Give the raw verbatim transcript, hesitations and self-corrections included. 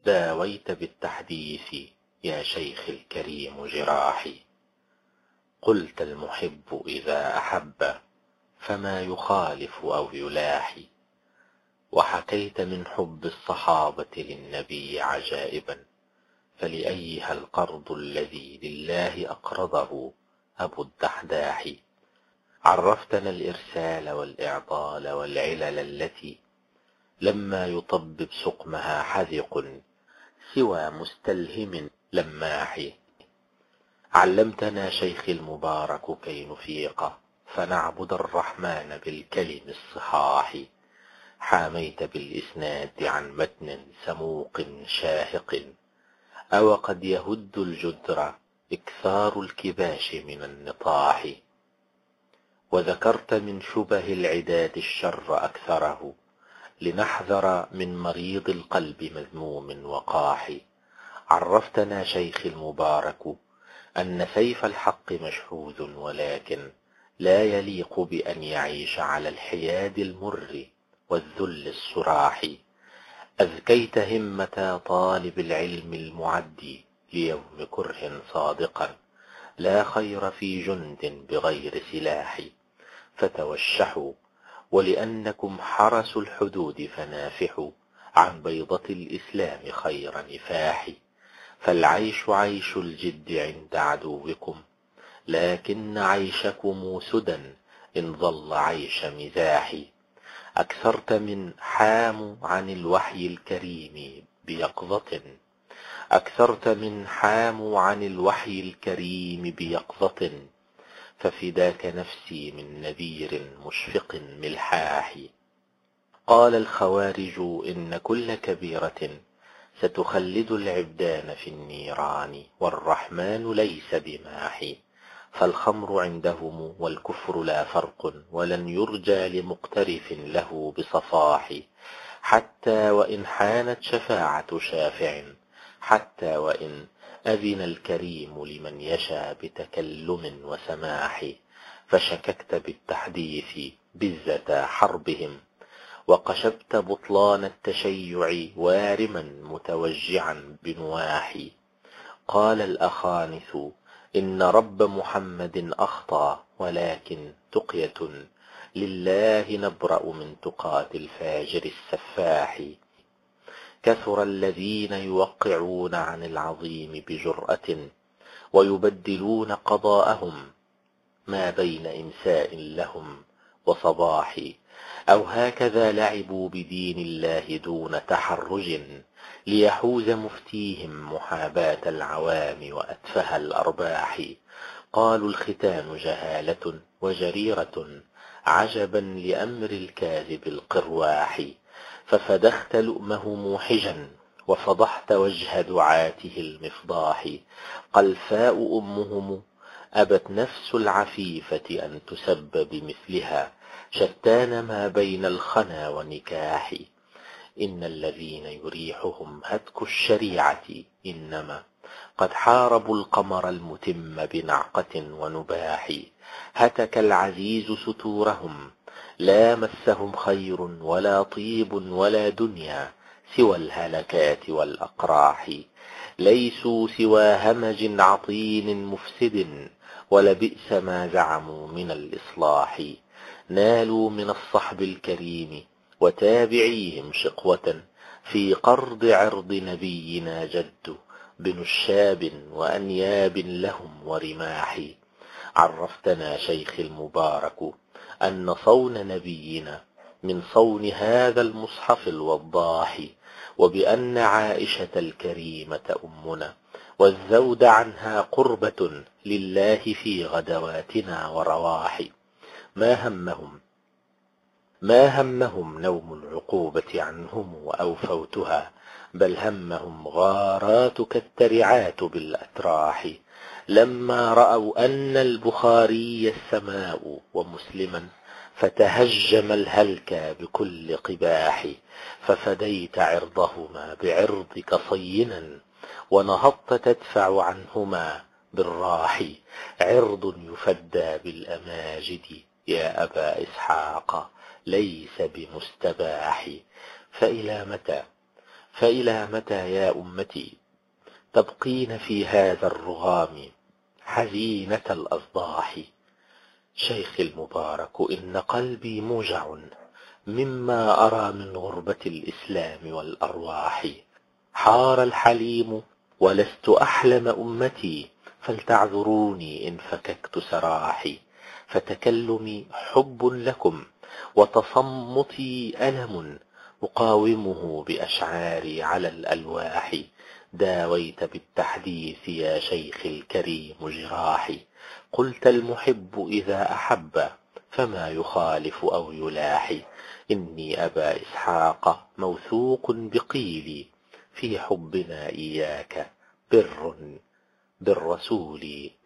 داويت بالتحديث يا شيخ الكريم جراحي. قلت المحب إذا أحب فما يخالف أو يلاحي، وحكيت من حب الصحابة للنبي عجائبا، فلأيها القرض الذي لله أقرضه أبو الدحداح. عرفتنا الإرسال والإعضال والعلل التي لما يطبب سقمها حذق سوى مستلهم لماح. علمتنا شيخ المبارك كي نفيق فنعبد الرحمن بالكلم الصحاح. حاميت بالإسناد عن متن سموق شاهق، أو قد يهد الجدر إكثار الكباش من النطاح. وذكرت من شبه العداد الشر أكثره، لنحذر من مريض القلب مذموم وقاح. عرفتنا شيخ المبارك أن سيف الحق مشحوذ، ولكن لا يليق بأن يعيش على الحياد المر والذل الصراح. أذكيت همة طالب العلم المعدي ليوم كره صادقا، لا خير في جند بغير سلاح. فتوشحوا ولأنكم حرس الحدود فنافحوا عن بيضة الإسلام خير نفاح. فالعيش عيش الجد عند عدوكم، لكن عيشكم سدى إن ظل عيش مزاح. أكثرت من حام عن الوحي الكريم بيقظة، أكثرت من حام عن الوحي الكريم بيقظة، ففداك نفسي من نذير مشفق ملحاح. قال الخوارج إن كل كبيرة ستخلد العبدان في النيران، والرحمن ليس بماح. فالخمر عندهم والكفر لا فرق، ولن يرجى لمقترف له بصفاح. حتى وإن حانت شفاعة شافع، حتى وإن أذن الكريم لمن يشاء بتكلم وسماح. فشككت بالتحديث بزة حربهم، وقشبت بطلان التشيع وارما متوجعا بنواحي. قال الأخانث إن رب محمد أخطأ، ولكن تقية لله نبرأ من تقاة الفاجر السفاح. كثر الذين يوقعون عن العظيم بجرأة، ويبدلون قضاءهم ما بين إمساء لهم وصباح. أو هكذا لعبوا بدين الله دون تحرج، ليحوز مفتيهم محاباة العوام وأتفه الأرباح. قالوا الختان جهالة وجريرة، عجبا لأمر الكاذب القرواح. ففدخت لؤمه موحجا، وفضحت وجه دعاته المفضاح. قلفاء أمهم أبت نفس العفيفة أن تسب بمثلها، شتان ما بين الخنا ونكاح. إن الذين يريحهم هتك الشريعة إنما قد حاربوا القمر المتم بنعقة ونباح. هتك العزيز ستورهم، لا مسهم خير ولا طيب ولا دنيا سوى الهلكات والأقراح. ليسوا سوى همج عطين مفسد، ولبئس ما زعموا من الإصلاح. نالوا من الصحب الكريم وتابعيهم شقوة، في قرض عرض نبينا جد بنشاب وأنياب لهم ورماح. عرفتنا شيخ المبارك أن صون نبينا من صون هذا المصحف الوضاح، وبأن عائشة الكريمة أمنا، والزود عنها قربة لله في غدواتنا ورواح. ما همهم ما همهم نوم العقوبة عنهم أو فوتها، بل همهم غاراتك الترعات بالأتراح. لما رأوا أن البخاري السماء ومسلما، فتهجم الهلك بكل قباح. ففديت عرضهما بعرضك صينا، ونهضت تدفع عنهما بالراح. عرض يفدى بالأماجد يا أبا إسحاق، ليس بمستباح. فإلى متى فإلى متى يا أمتي تبقين في هذا الرغام حزينة الأصداح؟ شيخي المبارك إن قلبي موجع مما أرى من غربة الإسلام والأرواح. حار الحليم ولست أحلم أمتي، فلتعذروني إن فككت سراحي. فتكلمي حب لكم وتصمتي ألم، أقاومه بأشعاري على الألواح. داويت بالتحديث يا شيخ الكريم جراحي، قلت المحب إذا أحب فما يخالف أو يلاحي. إني أبا إسحاق موثوق بقيلي، في حبنا إياك بر بالرسول